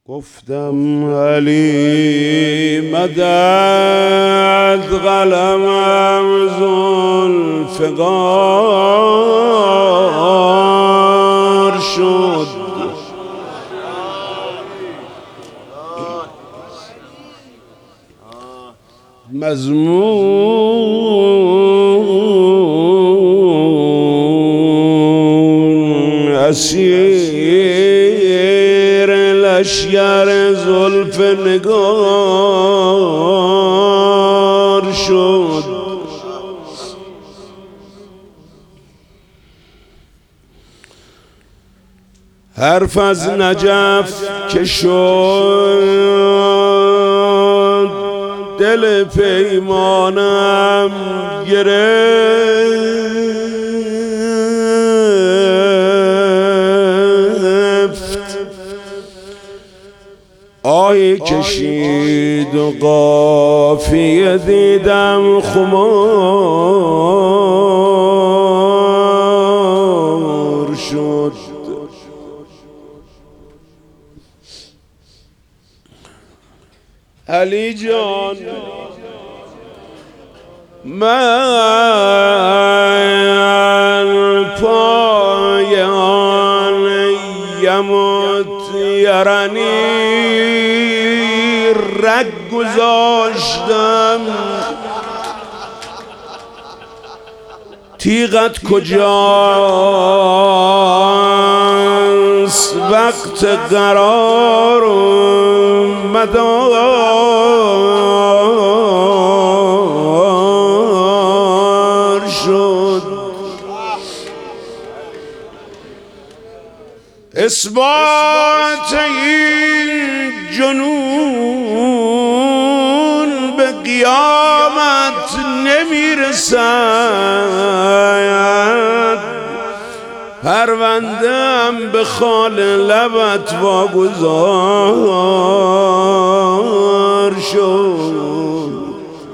گفتم علی مدد، قلمم ذوالفقار شد. مضمون اسیر لشگر زلف نگار شد. حرف از نجف که شد، دل پیمانم گرفت. آهی کشید و قافیه دیدم خمار شد. علی جان من پایان یموت یرنی رگ گذاشتم. تیغت کجاست وقت قرار مدار شد. اثبات این جنون به قیامت نمیرسد. پرونده‌ام به خال لبت واگذار شد.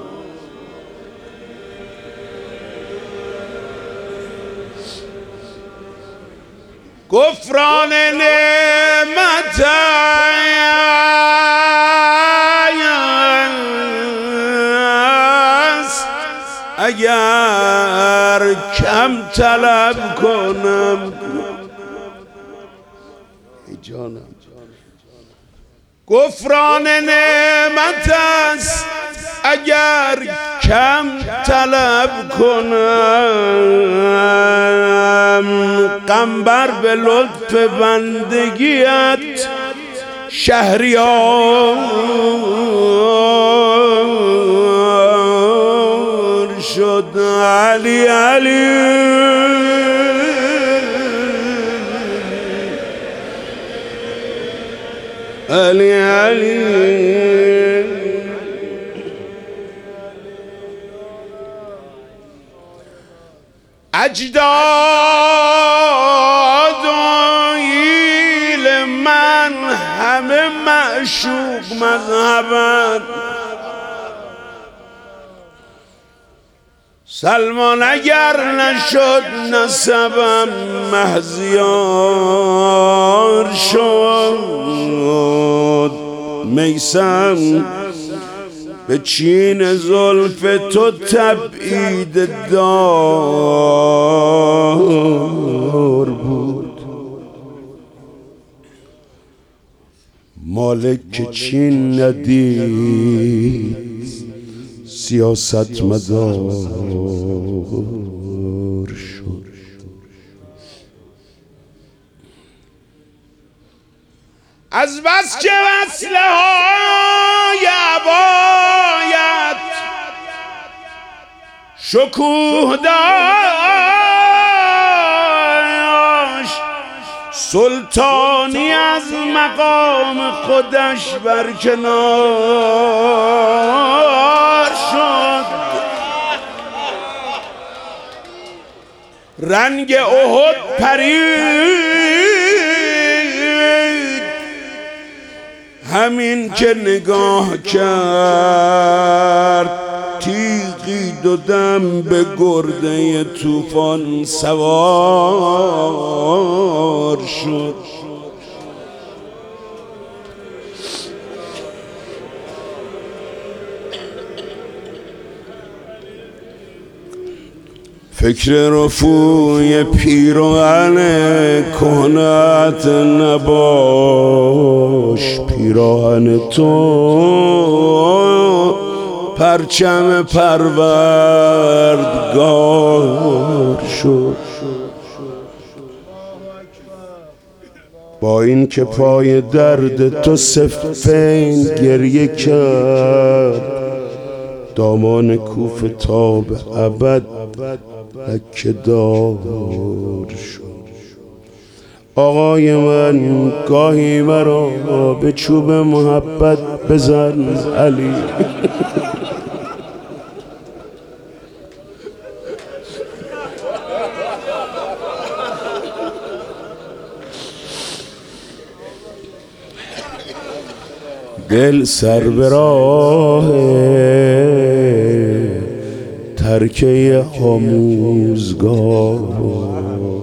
گفران نعمت است اگر کم طلب کنم. جانم گفران نعمت است اگر کم طلب کنم. قنبر به لطف بندگیت شهریار شد. علی علی علی علی اجداد و ایل من همه معشوق مذهبند. سلمان اگر نشد نسبم مهزیار شد. میسم به چین زلف تو تبعید دار بود. مالک که چین ندید سیاست مدار شد. از بس که وصله های عبایت شکوه داشت، سلطانی از مقام خودش برکنار شد. رنگ احد پرید همین که نگاه کرد. تیغی دو دم به گرده طوفان سوار شد. فکر رفوی پیراهن کهنت نباش، پیراهن تو پرچم پروردگار شد. با این که پای درد تو سفین گریه کرد، دامان کوفه تا به ابد لکه دار شد. آقای من گاهی مرا به چوب محبت بزن علی. دل سر به راه ترکه آموزگار